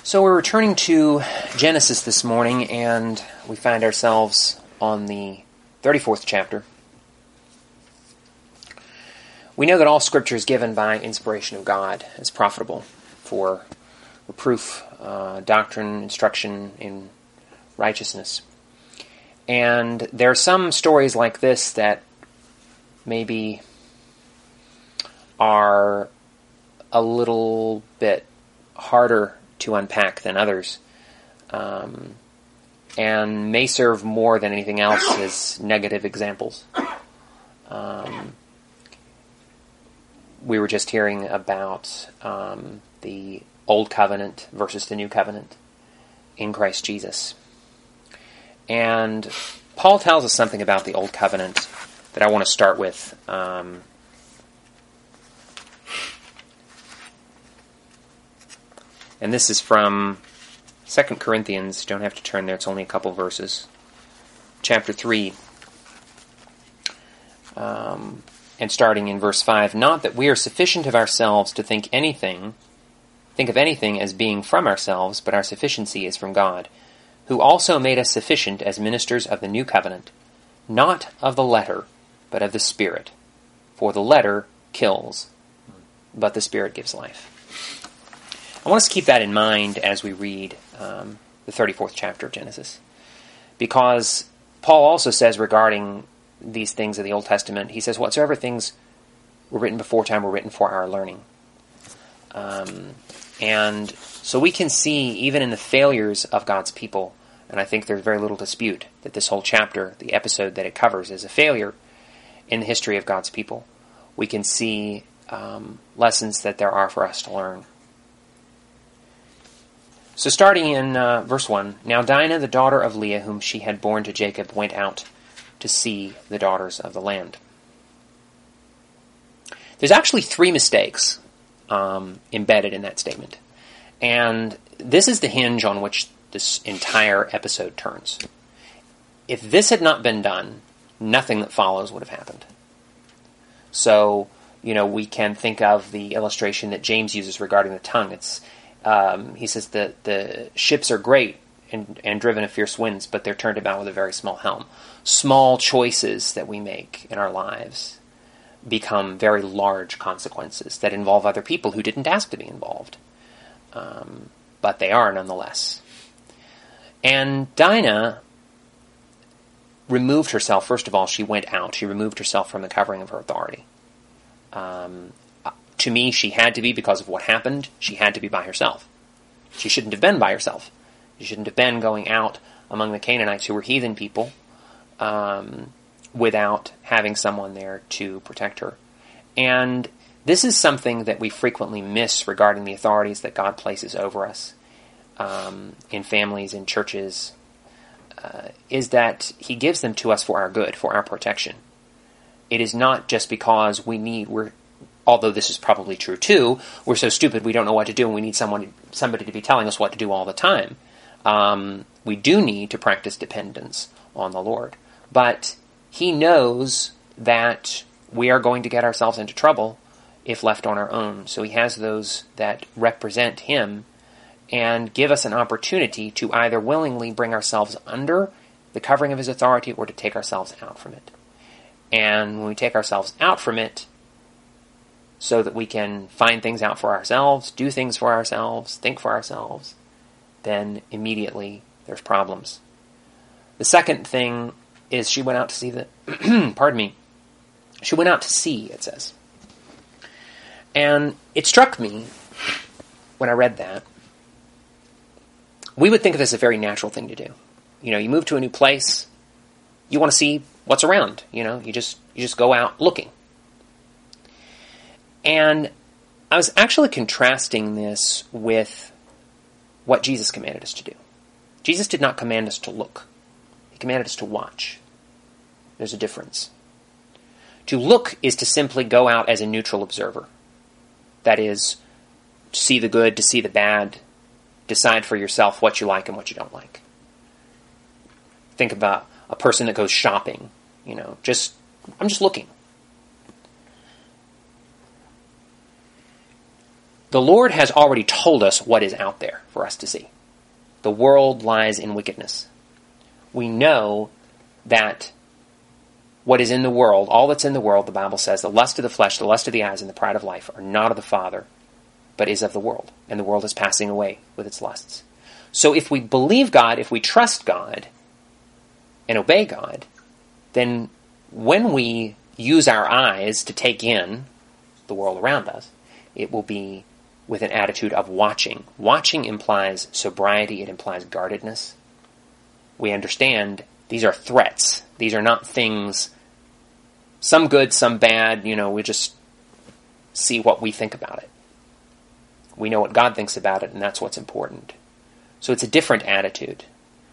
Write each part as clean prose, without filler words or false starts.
So we're returning to Genesis this morning, and we find ourselves on the 34th chapter. We know that all Scripture is given by inspiration of God as profitable for reproof, doctrine, instruction in righteousness. And there are some stories like this that maybe are a little bit harder to unpack than others, and may serve more than anything else as negative examples. We were just hearing about the Old Covenant versus the New Covenant in Christ Jesus. And Paul tells us something about the Old Covenant that I want to start with. And this is from 2 Corinthians. You don't have to turn there. It's only a couple verses. Chapter 3. And starting in verse 5. Not that we are sufficient of ourselves to think of anything as being from ourselves, but our sufficiency is from God, who also made us sufficient as ministers of the new covenant, not of the letter, but of the Spirit. For the letter kills, but the Spirit gives life. I want us to keep that in mind as we read the 34th chapter of Genesis. Because Paul also says regarding these things of the Old Testament, he says, whatsoever things were written before time were written for our learning. And so we can see, even in the failures of God's people, and I think there's very little dispute that this whole chapter, the episode that it covers, is a failure in the history of God's people. We can see lessons that there are for us to learn. So starting in verse 1, Now Dinah, the daughter of Leah, whom she had borne to Jacob, went out to see the daughters of the land. There's actually three mistakes embedded in that statement. And this is the hinge on which this entire episode turns. If this had not been done, nothing that follows would have happened. So, we can think of the illustration that James uses regarding the tongue. He says that the ships are great and driven of fierce winds, but they're turned about with a very small helm. Small choices that we make in our lives become very large consequences that involve other people who didn't ask to be involved. But they are nonetheless. And Dinah removed herself. First of all, she went out. She removed herself from the covering of her authority. To me, she had to be, because of what happened, she had to be by herself. She shouldn't have been by herself. She shouldn't have been going out among the Canaanites, who were heathen people, without having someone there to protect her. And this is something that we frequently miss regarding the authorities that God places over us in families, in churches, is that He gives them to us for our good, for our protection. It is not just because although this is probably true too, we're so stupid we don't know what to do and we need somebody to be telling us what to do all the time. We do need to practice dependence on the Lord. But He knows that we are going to get ourselves into trouble if left on our own. So He has those that represent Him and give us an opportunity to either willingly bring ourselves under the covering of His authority or to take ourselves out from it. And when we take ourselves out from it, so that we can find things out for ourselves, do things for ourselves, think for ourselves, then immediately there's problems. The second thing is she went out to see she went out to see, it says. And it struck me when I read that. We would think of this as a very natural thing to do. You move to a new place, you want to see what's around, you just go out looking. And I was actually contrasting this with what Jesus commanded us to do. Jesus did not command us to look. He commanded us to watch. There's a difference. To look is to simply go out as a neutral observer. That is, to see the good, to see the bad, decide for yourself what you like and what you don't like. Think about a person that goes shopping. I'm just looking. The Lord has already told us what is out there for us to see. The world lies in wickedness. We know that what is in the world, all that's in the world, the Bible says, the lust of the flesh, the lust of the eyes, and the pride of life are not of the Father, but is of the world. And the world is passing away with its lusts. So if we believe God, if we trust God, and obey God, then when we use our eyes to take in the world around us, it will be with an attitude of watching. Watching implies sobriety, it implies guardedness. We understand these are threats. These are not things, some good, some bad, we just see what we think about it. We know what God thinks about it, and that's what's important. So it's a different attitude.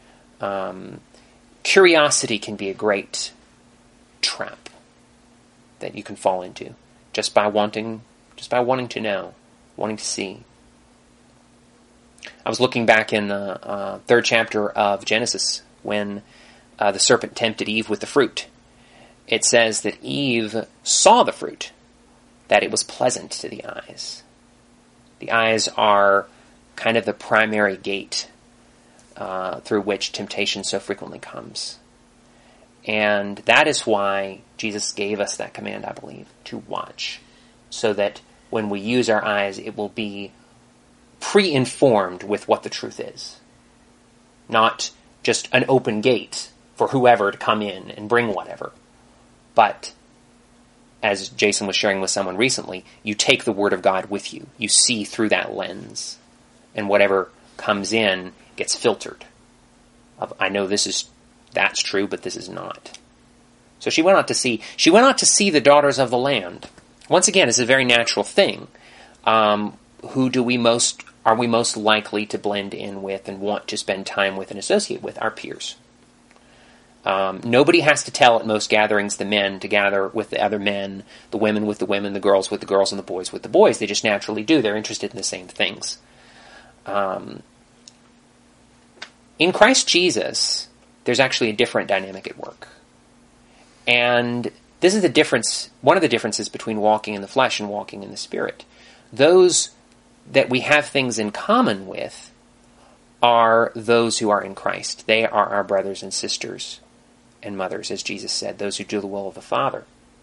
Curiosity can be a great trap that you can fall into just by wanting to know, wanting to see. I was looking back in the third chapter of Genesis when the serpent tempted Eve with the fruit. It says that Eve saw the fruit, that it was pleasant to the eyes. The eyes are kind of the primary gate through which temptation so frequently comes. And that is why Jesus gave us that command, I believe, to watch, so that when we use our eyes, it will be pre-informed with what the truth is. Not just an open gate for whoever to come in and bring whatever. But, as Jason was sharing with someone recently, you take the Word of God with you. You see through that lens. And whatever comes in gets filtered. I know that's true, but this is not. So she went out to see the daughters of the land. Once again, it's a very natural thing. Who are we most likely to blend in with and want to spend time with and associate with? Our peers. Nobody has to tell at most gatherings the men to gather with the other men, the women with the women, the girls with the girls, and the boys with the boys. They just naturally do. They're interested in the same things. In Christ Jesus, there's actually a different dynamic at work. And this is the difference, one of the differences between walking in the flesh and walking in the Spirit. Those that we have things in common with are those who are in Christ. They are our brothers and sisters and mothers, as Jesus said, those who do the will of the Father.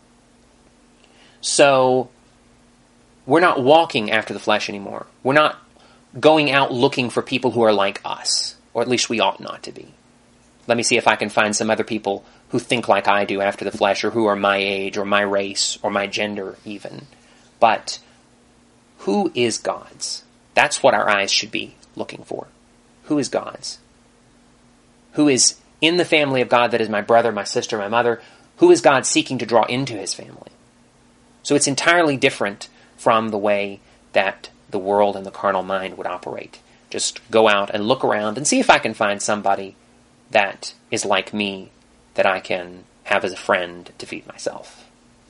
So, we're not walking after the flesh anymore. We're not going out looking for people who are like us, or at least we ought not to be. Let me see if I can find some other people who think like I do after the flesh, or who are my age, or my race, or my gender even. But who is God's? That's what our eyes should be looking for. Who is God's? Who is in the family of God that is my brother, my sister, my mother? Who is God seeking to draw into his family? So it's entirely different from the way that the world and the carnal mind would operate. Just go out and look around and see if I can find somebody that is like me that I can have as a friend to feed myself.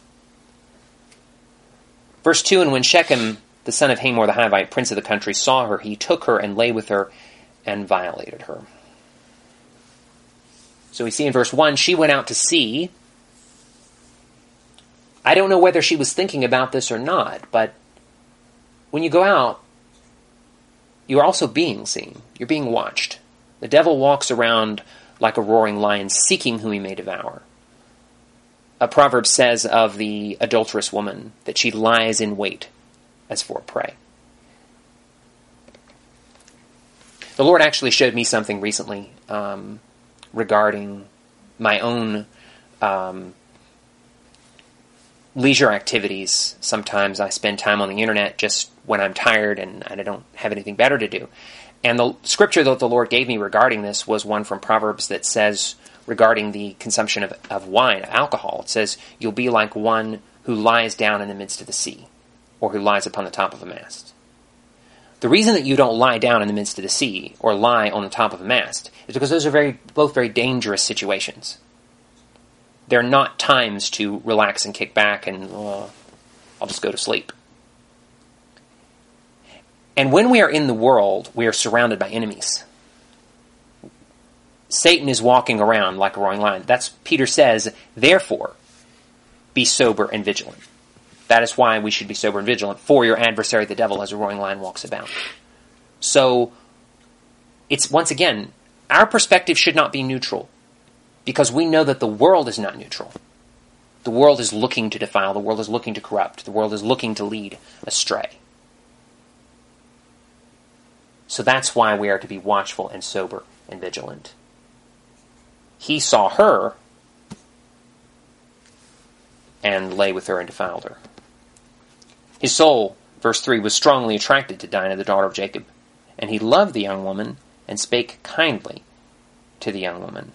Verse 2, and when Shechem, the son of Hamor the Hivite, prince of the country, saw her, he took her and lay with her and violated her. So we see in verse 1, she went out to see. I don't know whether she was thinking about this or not, but when you go out, you're also being seen. You're being watched. The devil walks around like a roaring lion, seeking whom he may devour. A proverb says of the adulterous woman that she lies in wait as for prey. The Lord actually showed me something recently regarding my own leisure activities. Sometimes I spend time on the internet just when I'm tired and I don't have anything better to do. And the scripture that the Lord gave me regarding this was one from Proverbs that says, regarding the consumption of wine, alcohol, it says, you'll be like one who lies down in the midst of the sea, or who lies upon the top of a mast. The reason that you don't lie down in the midst of the sea, or lie on the top of a mast, is because those are both very dangerous situations. They're not times to relax and kick back and, I'll just go to sleep. And when we are in the world, we are surrounded by enemies. Satan is walking around like a roaring lion. That's, Peter says, therefore, be sober and vigilant. That is why we should be sober and vigilant, for your adversary the devil as a roaring lion walks about. So, it's, once again, our perspective should not be neutral, because we know that the world is not neutral. The world is looking to defile, the world is looking to corrupt, the world is looking to lead astray. So that's why we are to be watchful and sober and vigilant. He saw her and lay with her and defiled her. His soul, verse 3, was strongly attracted to Dinah, the daughter of Jacob, and he loved the young woman and spake kindly to the young woman.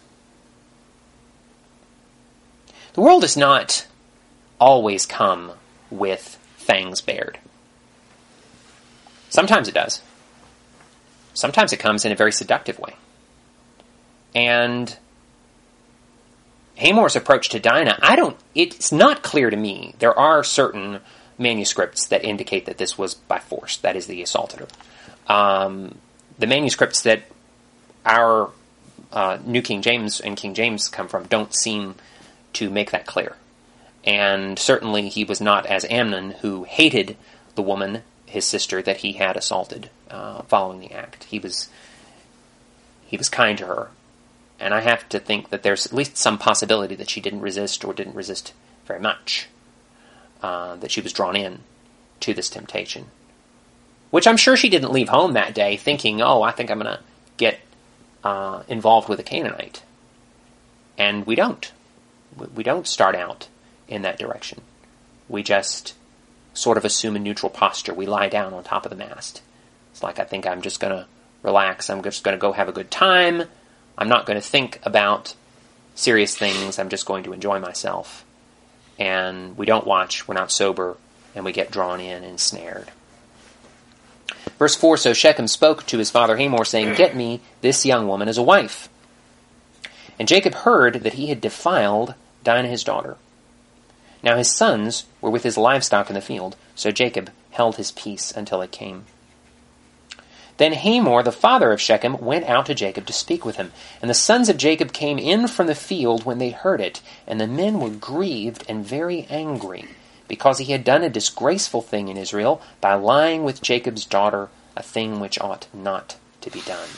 The world does not always come with fangs bared. Sometimes it does. Sometimes it comes in a very seductive way. And Hamor's approach to Dinah, it's not clear to me. There are certain manuscripts that indicate that this was by force. That is, the assaulted her. The manuscripts that our New King James and King James come from don't seem to make that clear. And certainly he was not as Amnon, who hated the woman, his sister, that he had assaulted following the act. He was kind to her. And I have to think that there's at least some possibility that she didn't resist, or didn't resist very much. That she was drawn in to this temptation. Which I'm sure she didn't leave home that day thinking, oh, I think I'm going to get involved with a Canaanite. And we don't. We don't start out in that direction. We just sort of assume a neutral posture. We lie down on top of the mast. It's like, I think I'm just going to relax. I'm just going to go have a good time. I'm not going to think about serious things. I'm just going to enjoy myself. And we don't watch. We're not sober. And we get drawn in and snared. Verse 4, so Shechem spoke to his father Hamor, saying, get me this young woman as a wife. And Jacob heard that he had defiled Dinah his daughter. Now his sons were with his livestock in the field, so Jacob held his peace until it came. Then Hamor, the father of Shechem, went out to Jacob to speak with him. And the sons of Jacob came in from the field when they heard it, and the men were grieved and very angry, because he had done a disgraceful thing in Israel by lying with Jacob's daughter, a thing which ought not to be done.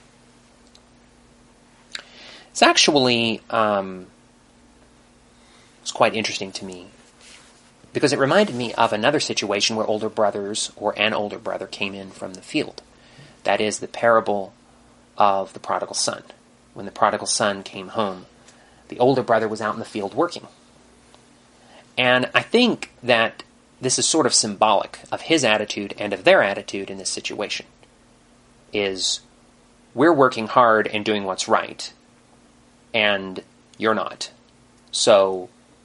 It's actually it's quite interesting to me, because it reminded me of another situation where older brothers, or an older brother, came in from the field. That is the parable of the prodigal son. When the prodigal son came home, the older brother was out in the field working. And I think that this is sort of symbolic of his attitude and of their attitude in this situation. Is, we're working hard and doing what's right, and you're not. So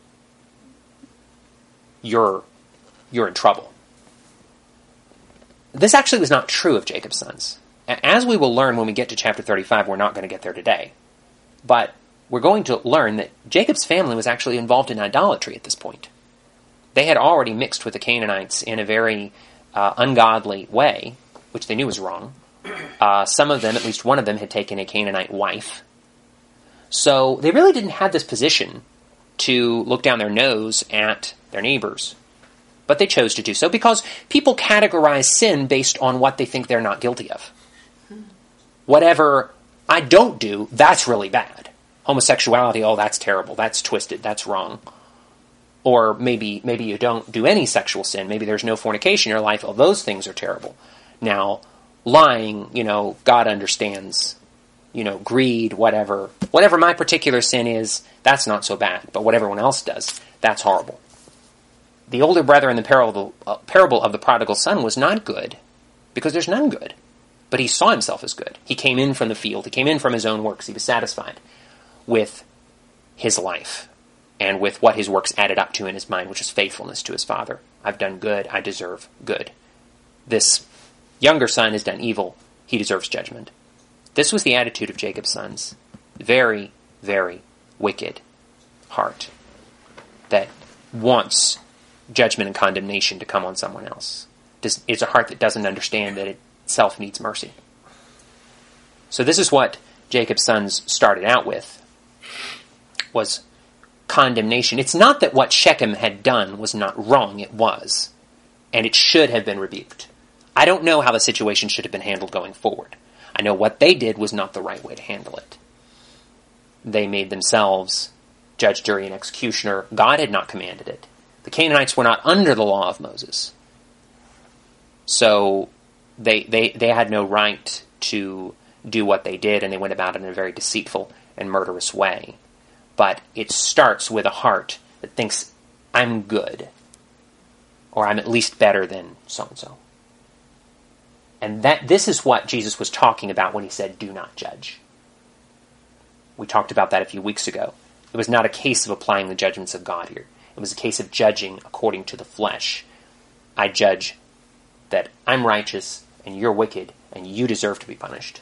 you're in trouble. This actually was not true of Jacob's sons. As we will learn when we get to chapter 35, we're not going to get there today. But we're going to learn that Jacob's family was actually involved in idolatry at this point. They had already mixed with the Canaanites in a very ungodly way, which they knew was wrong. Some of them, at least one of them, had taken a Canaanite wife. So they really didn't have this position to look down their nose at their neighbors. But they chose to do so because people categorize sin based on what they think they're not guilty of. Whatever I don't do, that's really bad. Homosexuality, oh, that's terrible, that's twisted, that's wrong. Or maybe you don't do any sexual sin, maybe there's no fornication in your life, oh, those things are terrible. Now, lying, God understands, greed, whatever my particular sin is, that's not so bad, but what everyone else does, that's horrible. The older brother in the parable of the prodigal son was not good, because there's none good. But he saw himself as good. He came in from the field. He came in from his own works. He was satisfied with his life and with what his works added up to in his mind, which is faithfulness to his father. I've done good. I deserve good. This younger son has done evil. He deserves judgment. This was the attitude of Jacob's sons. Very, very wicked heart that wants judgment and condemnation to come on someone else. It's a heart that doesn't understand that it itself needs mercy. So this is what Jacob's sons started out with, was condemnation. It's not that what Shechem had done was not wrong. It was. And it should have been rebuked. I don't know how the situation should have been handled going forward. I know what they did was not the right way to handle it. They made themselves judge, jury, and executioner. God had not commanded it. The Canaanites were not under the law of Moses. So they had no right to do what they did, and they went about it in a very deceitful and murderous way. But it starts with a heart that thinks, I'm good, or I'm at least better than so-and-so. And this is what Jesus was talking about when he said, do not judge. We talked about that a few weeks ago. It was not a case of applying the judgments of God here. It was a case of judging according to the flesh. I judge that I'm righteous and you're wicked and you deserve to be punished.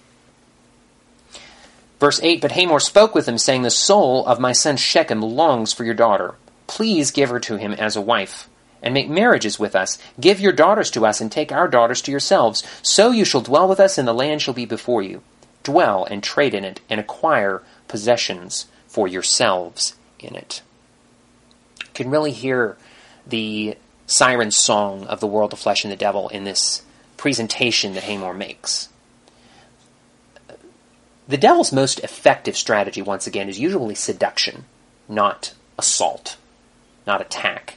Verse 8, but Hamor spoke with him, saying, the soul of my son Shechem longs for your daughter. Please give her to him as a wife, and make marriages with us. Give your daughters to us, and take our daughters to yourselves. So you shall dwell with us, and the land shall be before you. Dwell and trade in it, and acquire possessions for yourselves in it. You can really hear the siren song of the world, the flesh, and the devil in this presentation that Hamor makes. The devil's most effective strategy, once again, is usually seduction, not assault, not attack.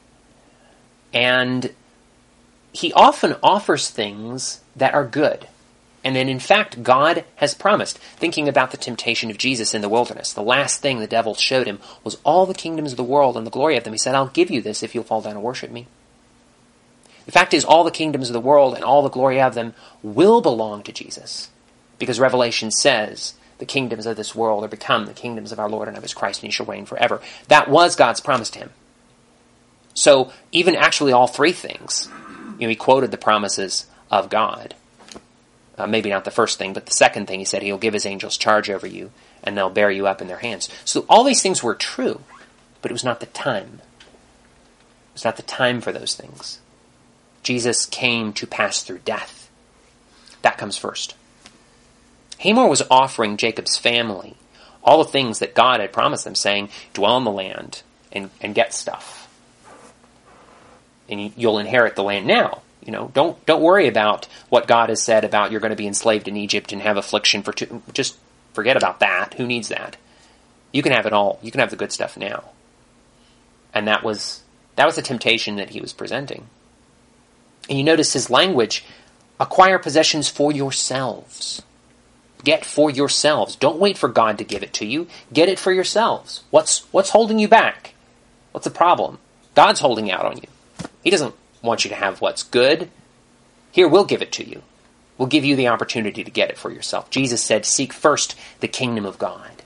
And he often offers things that are good. And then, in fact, God has promised. Thinking about the temptation of Jesus in the wilderness, the last thing the devil showed him was all the kingdoms of the world and the glory of them. He said, I'll give you this if you'll fall down and worship me. The fact is, all the kingdoms of the world and all the glory of them will belong to Jesus. Because Revelation says, the kingdoms of this world are become the kingdoms of our Lord and of his Christ, and he shall reign forever. That was God's promise to him. So, even actually all three things, he quoted the promises of God. Maybe not the first thing, but the second thing, he said, he'll give his angels charge over you, and they'll bear you up in their hands. So all these things were true, but it was not the time. It was not the time for those things. Jesus came to pass through death. That comes first. Hamor was offering Jacob's family all the things that God had promised them, saying, dwell in the land and get stuff. And you'll inherit the land now. Don't worry about what God has said about you're going to be enslaved in Egypt and have affliction for just forget about that. Who needs that? You can have it all. You can have the good stuff now. And that was the temptation that he was presenting. And you notice his language, acquire possessions for yourselves. Get for yourselves. Don't wait for God to give it to you. Get it for yourselves. What's holding you back? What's the problem? God's holding out on you. He doesn't want you to have what's good. Here, we'll give it to you. We'll give you the opportunity to get it for yourself. Jesus said, seek first the kingdom of God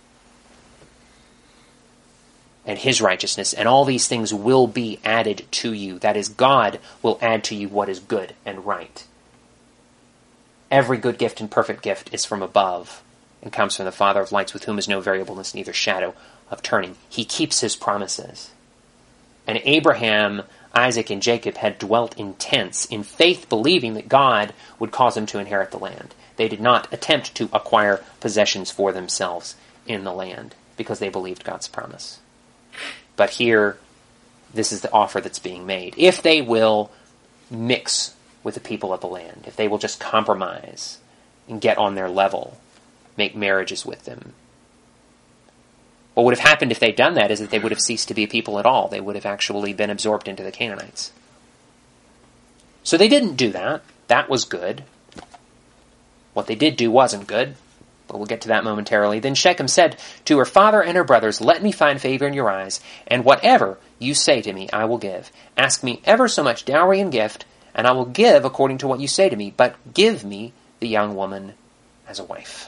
and his righteousness, and all these things will be added to you. That is, God will add to you what is good and right. Every good gift and perfect gift is from above and comes from the Father of lights, with whom is no variableness, neither shadow of turning. He keeps his promises. And Abraham, Isaac, and Jacob had dwelt in tents, in faith believing that God would cause them to inherit the land. They did not attempt to acquire possessions for themselves in the land, because they believed God's promise. But here, this is the offer that's being made. If they will mix with the people of the land, if they will just compromise and get on their level, make marriages with them. What would have happened if they'd done that is that they would have ceased to be a people at all. They would have actually been absorbed into the Canaanites. So they didn't do that. That was good. What they did do wasn't good, but we'll get to that momentarily. Then Shechem said to her father and her brothers, let me find favor in your eyes, and whatever you say to me I will give. Ask me ever so much dowry and gift, and I will give according to what you say to me, but give me the young woman as a wife.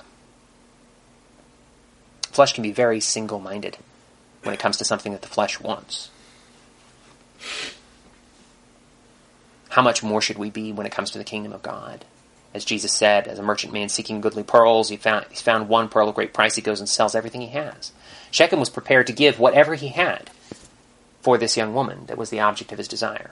Flesh can be very single-minded when it comes to something that the flesh wants. How much more should we be when it comes to the kingdom of God? As Jesus said, as a merchant man seeking goodly pearls, he's found one pearl of great price, he goes and sells everything he has. Shechem was prepared to give whatever he had for this young woman that was the object of his desire.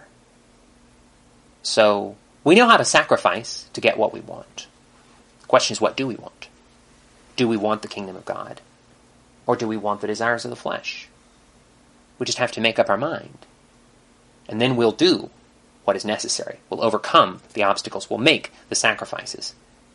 So, we know how to sacrifice to get what we want. The question is, what do we want? Do we want the kingdom of God? Or do we want the desires of the flesh? We just have to make up our mind. And then we'll do what is necessary. We'll overcome the obstacles. We'll make the sacrifices.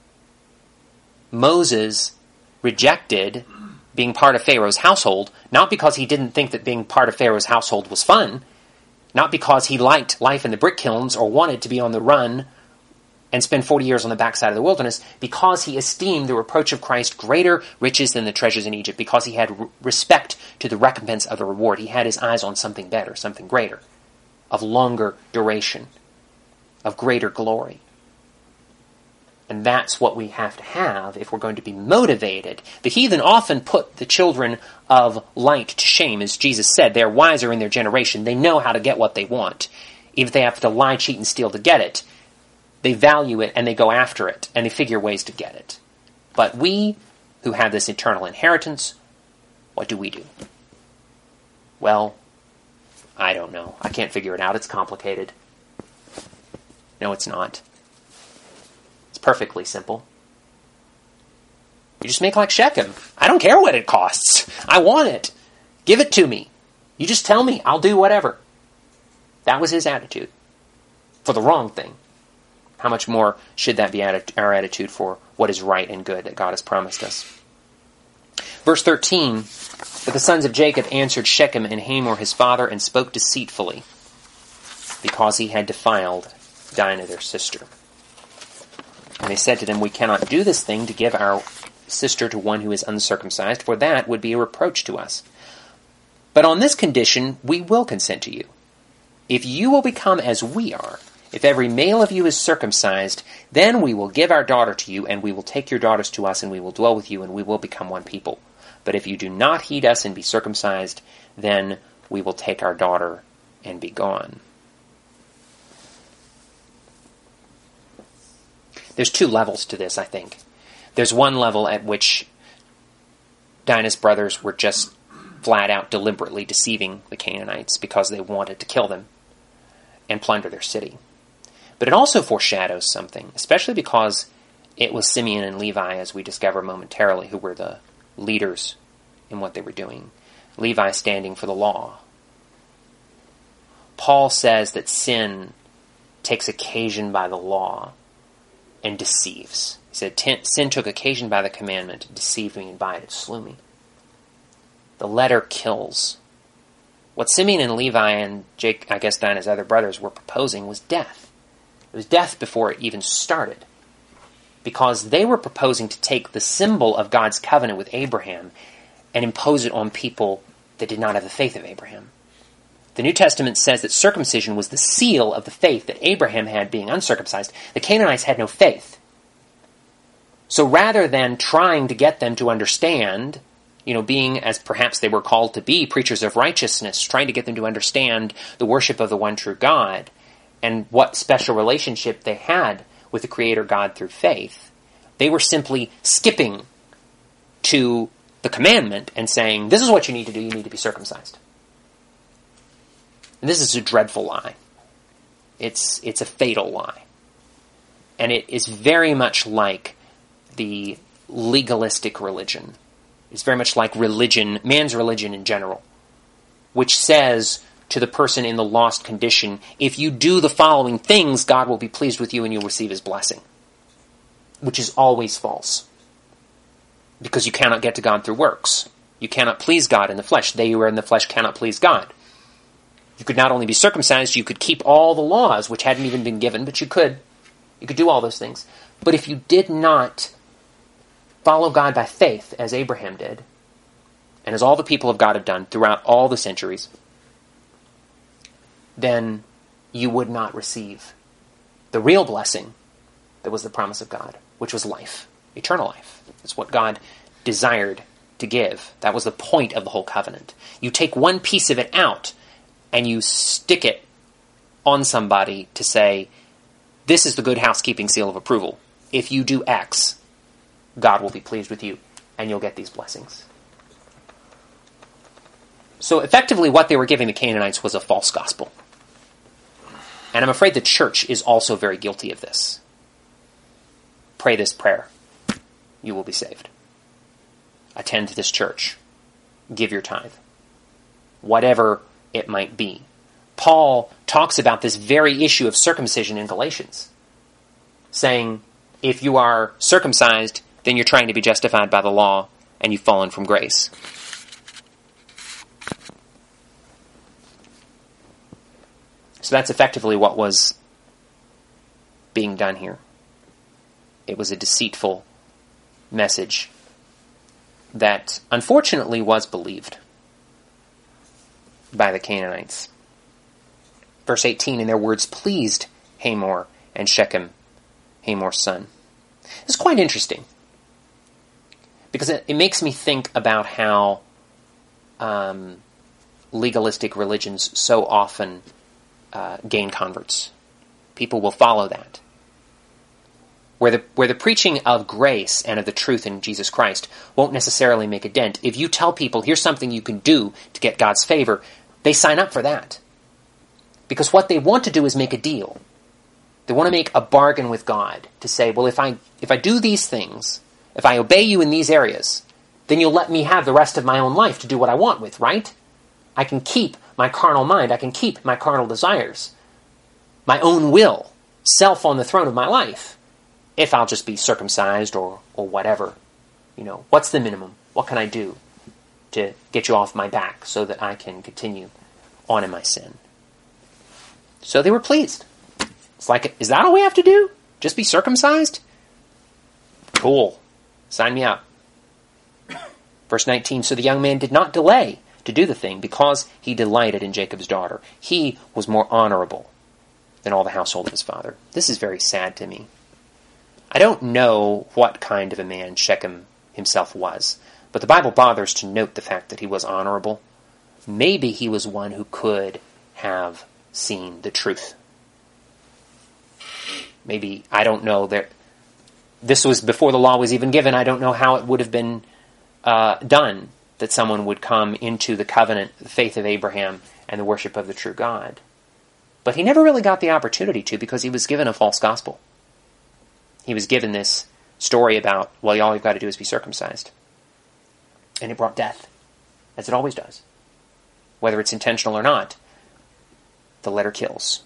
Moses rejected being part of Pharaoh's household, not because he didn't think that being part of Pharaoh's household was fun, not because he liked life in the brick kilns or wanted to be on the run and spend 40 years on the backside of the wilderness, because he esteemed the reproach of Christ greater riches than the treasures in Egypt, because he had respect to the recompense of the reward. He had his eyes on something better, something greater, of longer duration, of greater glory. And that's what we have to have if we're going to be motivated. The heathen often put the children of light to shame. As Jesus said, they're wiser in their generation. They know how to get what they want. Even if they have to lie, cheat, and steal to get it, they value it and they go after it and they figure ways to get it. But we who have this eternal inheritance, what do we do? Well, I don't know. I can't figure it out. It's complicated. No, it's not. It's perfectly simple. You just make like Shechem. I don't care what it costs. I want it. Give it to me. You just tell me. I'll do whatever. That was his attitude. For the wrong thing. How much more should that be our attitude for what is right and good that God has promised us? Verse 13, but the sons of Jacob answered Shechem and Hamor his father and spoke deceitfully, because he had defiled Dinah their sister. And they said to them, we cannot do this thing to give our sister to one who is uncircumcised, for that would be a reproach to us. But on this condition we will consent to you. If you will become as we are, if every male of you is circumcised, then we will give our daughter to you, and we will take your daughters to us, and we will dwell with you, and we will become one people. But if you do not heed us and be circumcised, then we will take our daughter and be gone. There's two levels to this, I think. There's one level at which Dinah's brothers were just flat out deliberately deceiving the Canaanites because they wanted to kill them and plunder their city. But it also foreshadows something, especially because it was Simeon and Levi, as we discover momentarily, who were the leaders in what they were doing. Levi standing for the law. Paul says that sin takes occasion by the law and deceives. He said, sin took occasion by the commandment, it deceived me, and by it slew me. The letter kills. What Simeon and Levi and Dinah's other brothers were proposing was death. It was death before it even started. Because they were proposing to take the symbol of God's covenant with Abraham and impose it on people that did not have the faith of Abraham. The New Testament says that circumcision was the seal of the faith that Abraham had being uncircumcised. The Canaanites had no faith. So rather than trying to get them to understand, being, as perhaps they were called to be, preachers of righteousness, trying to get them to understand the worship of the one true God, and what special relationship they had with the Creator God through faith, they were simply skipping to the commandment and saying, this is what you need to do, you need to be circumcised. And this is a dreadful lie. It's a fatal lie. And it is very much like the legalistic religion. It's very much like religion, man's religion in general, which says to the person in the lost condition, if you do the following things, God will be pleased with you and you'll receive his blessing. Which is always false. Because you cannot get to God through works. You cannot please God in the flesh. They who are in the flesh cannot please God. You could not only be circumcised, you could keep all the laws, which hadn't even been given, but you could. You could do all those things. But if you did not follow God by faith, as Abraham did, and as all the people of God have done throughout all the centuries, then you would not receive the real blessing that was the promise of God, which was life, eternal life. It's what God desired to give. That was the point of the whole covenant. You take one piece of it out and you stick it on somebody to say, this is the good housekeeping seal of approval. If you do X, God will be pleased with you and you'll get these blessings. So effectively what they were giving the Canaanites was a false gospel. And I'm afraid the church is also very guilty of this. Pray this prayer. You will be saved. Attend this church. Give your tithe. Whatever it might be. Paul talks about this very issue of circumcision in Galatians, saying, if you are circumcised, then you're trying to be justified by the law, and you've fallen from grace. So that's effectively what was being done here. It was a deceitful message that unfortunately was believed by the Canaanites. Verse 18, and their words pleased Hamor and Shechem, Hamor's son. It's quite interesting, because it makes me think about how legalistic religions so often gain converts. People will follow that. Where the preaching of grace and of the truth in Jesus Christ won't necessarily make a dent. If you tell people, here's something you can do to get God's favor, they sign up for that. Because what they want to do is make a deal. They want to make a bargain with God to say, well, if I do these things, if I obey you in these areas, then you'll let me have the rest of my own life to do what I want with, right? I can keep my carnal mind. I can keep my carnal desires, my own will, self on the throne of my life, if I'll just be circumcised or whatever. You know, what's the minimum? What can I do to get you off my back so that I can continue on in my sin? So they were pleased. It's like, is that all we have to do? Just be circumcised? Cool. Sign me up. Verse 19, so the young man did not delay to do the thing because he delighted in Jacob's daughter. He was more honorable than all the household of his father. This is very sad to me. I don't know what kind of a man Shechem himself was, but the Bible bothers to note the fact that he was honorable. Maybe he was one who could have seen the truth. Maybe, I don't know, this was before the law was even given. I don't know how it would have been done that someone would come into the covenant, the faith of Abraham, and the worship of the true God. But he never really got the opportunity to, because he was given a false gospel. He was given this story about, well, all you've got to do is be circumcised. And it brought death, as it always does. Whether it's intentional or not, the letter kills.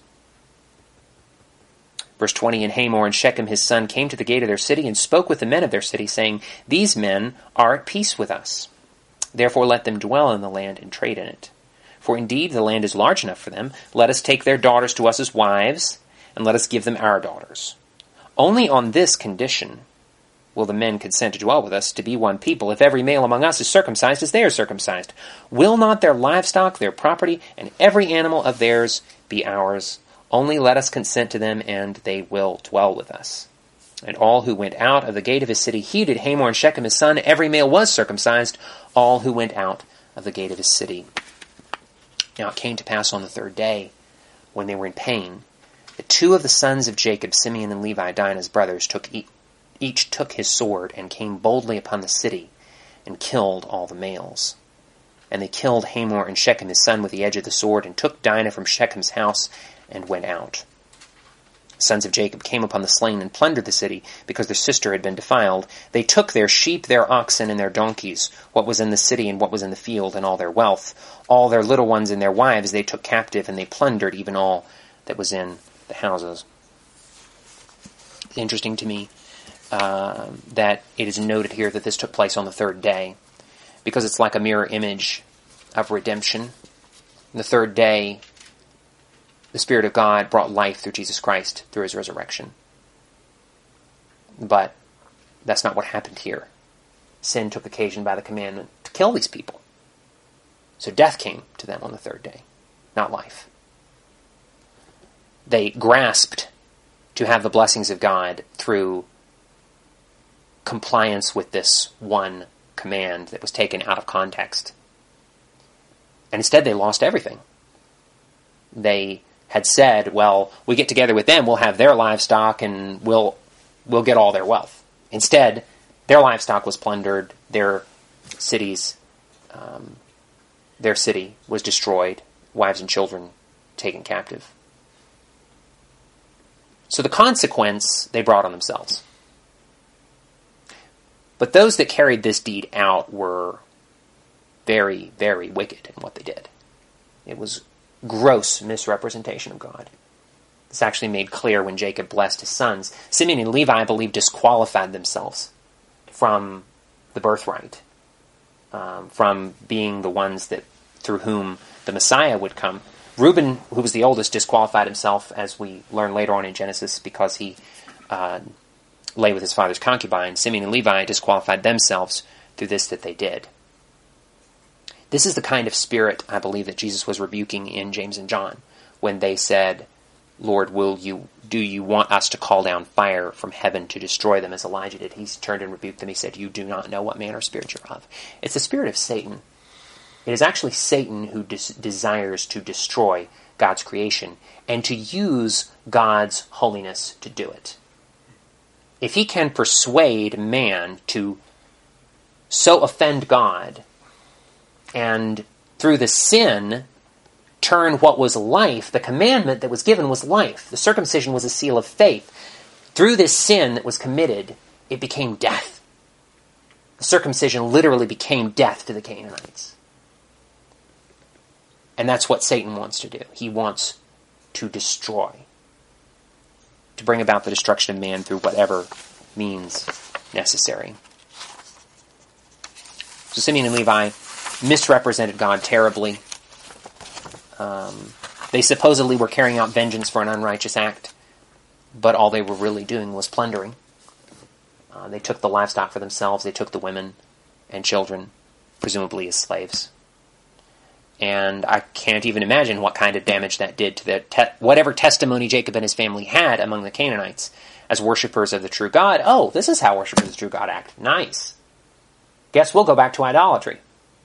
Verse 20, and Hamor and Shechem his son came to the gate of their city and spoke with the men of their city, saying, these men are at peace with us. Therefore let them dwell in the land and trade in it. For indeed the land is large enough for them. Let us take their daughters to us as wives, and let us give them our daughters. Only on this condition will the men consent to dwell with us, to be one people, if every male among us is circumcised as they are circumcised. Will not their livestock, their property, and every animal of theirs be ours? Only let us consent to them, and they will dwell with us. And all who went out of the gate of his city heeded Hamor and Shechem his son. Every male was circumcised, all who went out of the gate of his city. Now it came to pass on the third day, when they were in pain, that two of the sons of Jacob, Simeon and Levi, Dinah's brothers, each took his sword, and came boldly upon the city, and killed all the males. And they killed Hamor and Shechem his son with the edge of the sword, and took Dinah from Shechem's house, and went out. The sons of Jacob came upon the slain and plundered the city, because their sister had been defiled. They took their sheep, their oxen, and their donkeys, what was in the city and what was in the field, and all their wealth. All their little ones and their wives they took captive, and they plundered even all that was in the houses. It's interesting to me that it is noted here that this took place on the third day, because it's like a mirror image of redemption. On the third day, the Spirit of God brought life through Jesus Christ, through his resurrection. But that's not what happened here. Sin took occasion by the commandment to kill these people. So death came to them on the third day, not life. They grasped to have the blessings of God through compliance with this one command that was taken out of context. And instead they lost everything. They had said, well, we get together with them, we'll have their livestock, and we'll get all their wealth. Instead, their livestock was plundered, their city was destroyed, wives and children taken captive. So the consequence they brought on themselves. But those that carried this deed out were very, very wicked in what they did. It was gross misrepresentation of God. It's actually made clear when Jacob blessed his sons. Simeon and Levi, I believe, disqualified themselves from the birthright, from being the ones that through whom the Messiah would come. Reuben, who was the oldest, disqualified himself, as we learn later on in Genesis, because he lay with his father's concubine. Simeon and Levi disqualified themselves through this that they did. This is the kind of spirit, I believe, that Jesus was rebuking in James and John when they said, Lord, do you want us to call down fire from heaven to destroy them as Elijah did? He turned and rebuked them. He said, you do not know what manner of spirit you're of. It's the spirit of Satan. It is actually Satan who desires to destroy God's creation and to use God's holiness to do it. If he can persuade man to so offend God and through the sin turn what was life, the commandment that was given was life. The circumcision was a seal of faith. Through this sin that was committed, it became death. The circumcision literally became death to the Canaanites. And that's what Satan wants to do. He wants to destroy, to bring about the destruction of man through whatever means necessary. So Simeon and Levi misrepresented God terribly. They supposedly were carrying out vengeance for an unrighteous act, but all they were really doing was plundering. They took the livestock for themselves. They took the women and children, presumably as slaves. And I can't even imagine what kind of damage that did to whatever testimony Jacob and his family had among the Canaanites as worshippers of the true God. Oh, this is how worshippers of the true God act. Nice. Guess we'll go back to idolatry.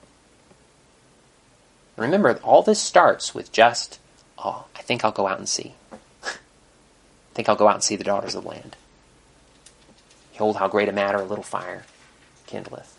Remember, all this starts with just, I think I'll go out and see. I think I'll go out and see the daughters of the land. Behold, how great a matter a little fire kindleth.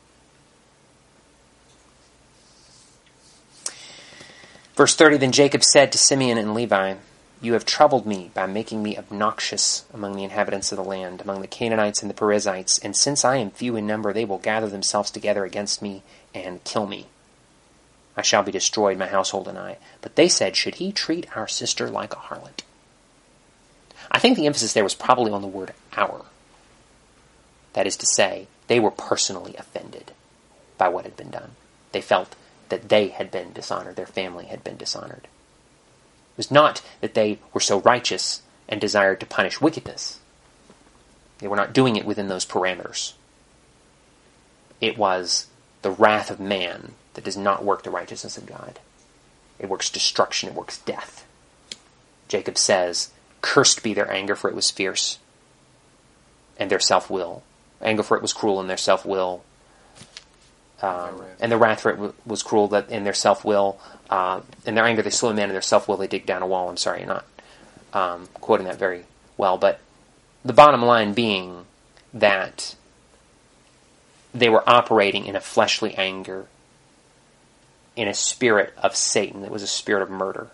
Verse 30, then Jacob said to Simeon and Levi, you have troubled me by making me obnoxious among the inhabitants of the land, among the Canaanites and the Perizzites, and since I am few in number, they will gather themselves together against me and kill me. I shall be destroyed, my household and I. But they said, should he treat our sister like a harlot? I think the emphasis there was probably on the word our. That is to say, they were personally offended by what had been done. They felt that they had been dishonored, their family had been dishonored. It was not that they were so righteous and desired to punish wickedness. They were not doing it within those parameters. It was the wrath of man that does not work the righteousness of God. It works destruction, it works death. Jacob says, cursed be their anger, for it was fierce, and their self-will. Anger, for it was cruel, and their self-will. And the wrath, for it was cruel, that in their self-will, in their anger they slew a man, in their self-will they dig down a wall. I'm sorry, I'm not quoting that very well, but the bottom line being that they were operating in a fleshly anger, in a spirit of Satan. It was a spirit of murder.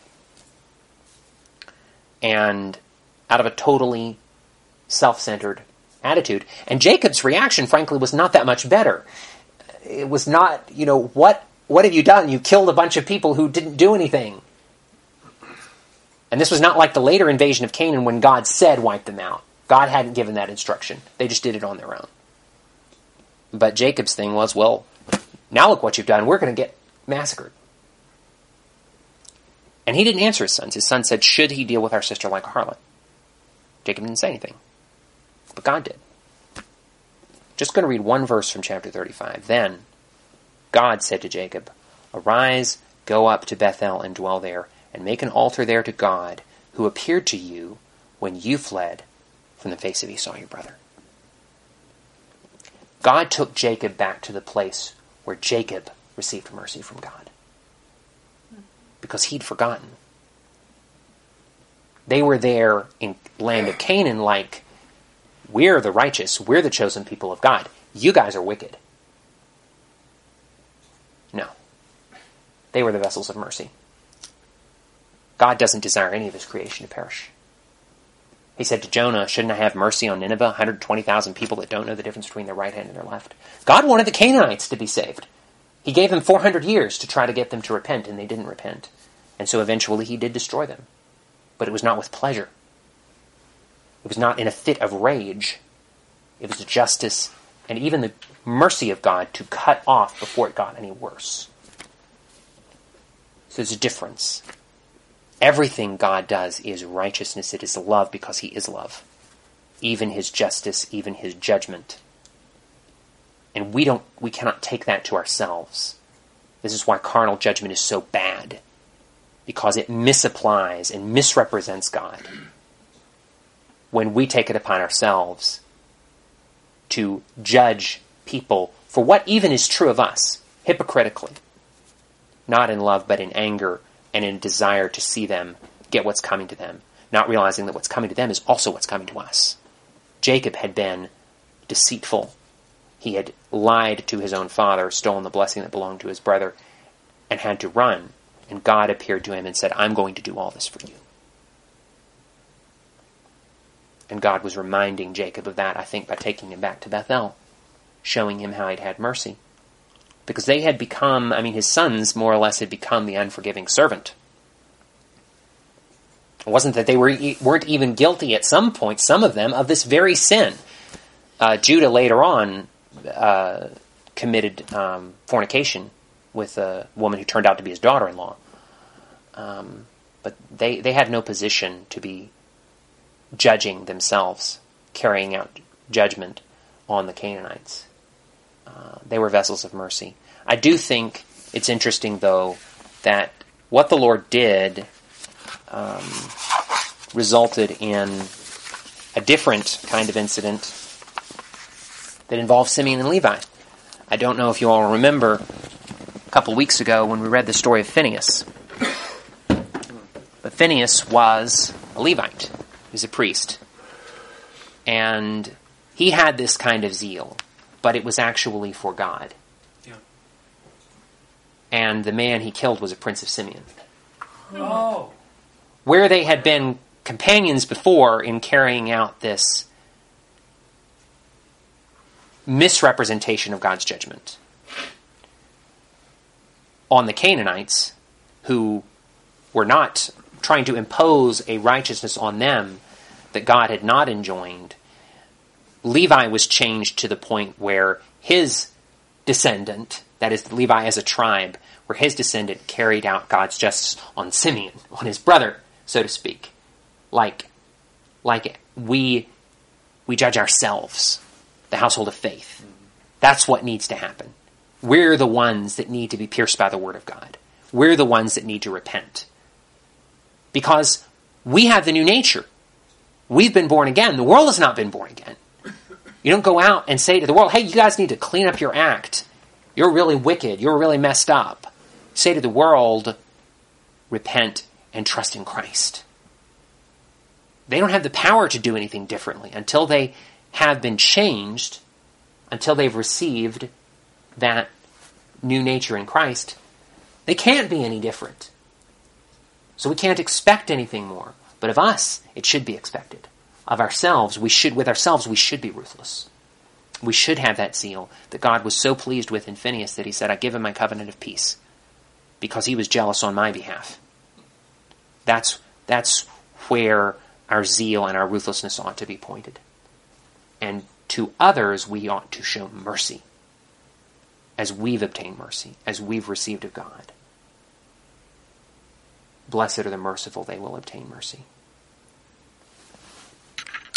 And out of a totally self-centered attitude. And Jacob's reaction, frankly, was not that much better. It was not, what have you done? You killed a bunch of people who didn't do anything. And this was not like the later invasion of Canaan when God said wipe them out. God hadn't given that instruction. They just did it on their own. But Jacob's thing was, well, now look what you've done. We're going to get massacred. And he didn't answer his sons. His son said, should he deal with our sister like a harlot? Jacob didn't say anything. But God did. Just going to read one verse from chapter 35. Then God said to Jacob, arise, go up to Bethel and dwell there, and make an altar there to God, who appeared to you when you fled from the face of Esau your brother. God took Jacob back to the place where Jacob received mercy from God. Because he'd forgotten. They were there in land of Canaan like, we're the righteous, we're the chosen people of God. You guys are wicked. No. They were the vessels of mercy. God doesn't desire any of his creation to perish. He said to Jonah, shouldn't I have mercy on Nineveh, 120,000 people that don't know the difference between their right hand and their left? God wanted the Canaanites to be saved. He gave them 400 years to try to get them to repent, and they didn't repent. And so eventually he did destroy them. But it was not with pleasure. It was not in a fit of rage. It was the justice and even the mercy of God to cut off before it got any worse. So there's a difference. Everything God does is righteousness. It is love because he is love. Even his justice, even his judgment. And we cannot take that to ourselves. This is why carnal judgment is so bad. Because it misapplies and misrepresents God. When we take it upon ourselves to judge people for what even is true of us, hypocritically. Not in love, but in anger and in desire to see them get what's coming to them. Not realizing that what's coming to them is also what's coming to us. Jacob had been deceitful. He had lied to his own father, stolen the blessing that belonged to his brother, and had to run. And God appeared to him and said, I'm going to do all this for you. And God was reminding Jacob of that, I think, by taking him back to Bethel, showing him how he'd had mercy. Because they had become, his sons more or less had become the unforgiving servant. It wasn't that they weren't even guilty at some point, some of them, of this very sin. Judah later on committed fornication with a woman who turned out to be his daughter-in-law. But they had no position to be judging themselves, carrying out judgment on the Canaanites. They were vessels of mercy. I do think it's interesting, though, that what the Lord did resulted in a different kind of incident that involved Simeon and Levi. I don't know if you all remember a couple weeks ago when we read the story of Phinehas. But Phinehas was a Levite. He was a priest. And he had this kind of zeal, but it was actually for God. Yeah. And the man he killed was a prince of Simeon. Oh. Where they had been companions before in carrying out this misrepresentation of God's judgment on the Canaanites, who were not trying to impose a righteousness on them that God had not enjoined, Levi was changed to the point where his descendant, that is Levi as a tribe, where his descendant carried out God's justice on Simeon, on his brother, so to speak. Like we judge ourselves, the household of faith. That's what needs to happen. We're the ones that need to be pierced by the word of God. We're the ones that need to repent. Because we have the new nature. We've been born again. The world has not been born again. You don't go out and say to the world, hey, you guys need to clean up your act. You're really wicked. You're really messed up. Say to the world, repent and trust in Christ. They don't have the power to do anything differently until they have been changed, until they've received that new nature in Christ. They can't be any different. So we can't expect anything more. But of us, it should be expected. Of ourselves, we should be ruthless. We should have that zeal that God was so pleased with in Phinehas that he said, I give him my covenant of peace, because he was jealous on my behalf. That's where our zeal and our ruthlessness ought to be pointed. And to others, we ought to show mercy, as we've obtained mercy, as we've received of God. Blessed are the merciful, they will obtain mercy.